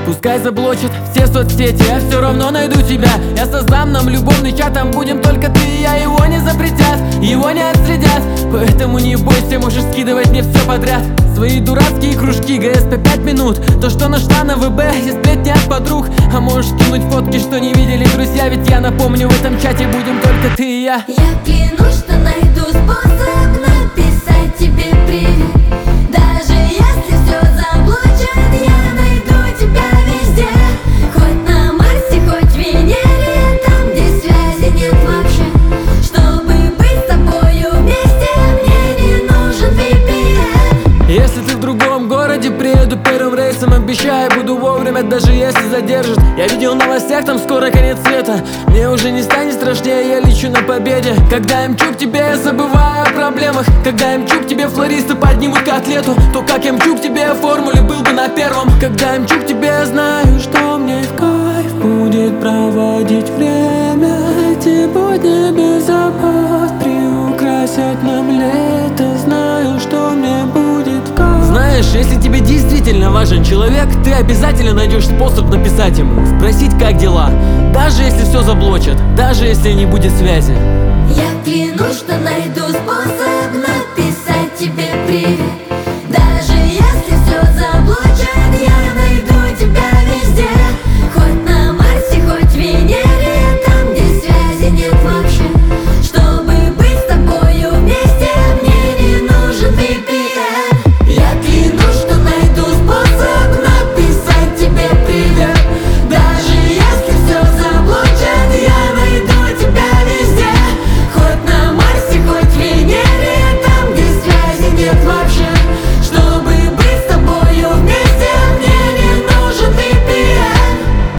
Пускай заблочат все соцсети, я все равно найду тебя. Я создам нам любовный чат, там будем только ты и я. Его не запретят, его не отследят, поэтому не бойся, можешь скидывать мне все подряд. Свои дурацкие кружки, ГС по 5 минут. То, что нашла на ВБ, и сплетни от подруг. А можешь кинуть фотки, что не видели друзья. Ведь я напомню, в этом чате будем только ты и я. Я клянусь, что найду способ написать тебе привет. Даже если все заблочат, я найду тебя везде. Хоть на Марсе, хоть в Венере, там, где связи нет вообще. Чтобы быть с тобою вместе, мне не нужен VPN. Если ты в другом городе, приеду первым рейсом. Обещаю, буду вовремя, даже если задержат. Я видел в новостях, там скоро конец света. Мне уже не станет страшнее, я лечу на победе. Когда я мчу к тебе, я забываю о проблемах. Когда я мчу к тебе, флористы поднимут котлету. То, как я мчу к тебе, в формуле был бы на первом. Когда я мчу к тебе, я знаю, что мне в кайф будет проводить время. Эти будни без забот приукрасят нам лето. Знаю, что мне будет в кайф. Знаешь, если тебе действительно важен человек, ты обязательно найдешь способ написать ему, спросить, как дела. Даже если все заблочат, даже если не будет связи. Я клянусь, что найду способ написать тебе привет.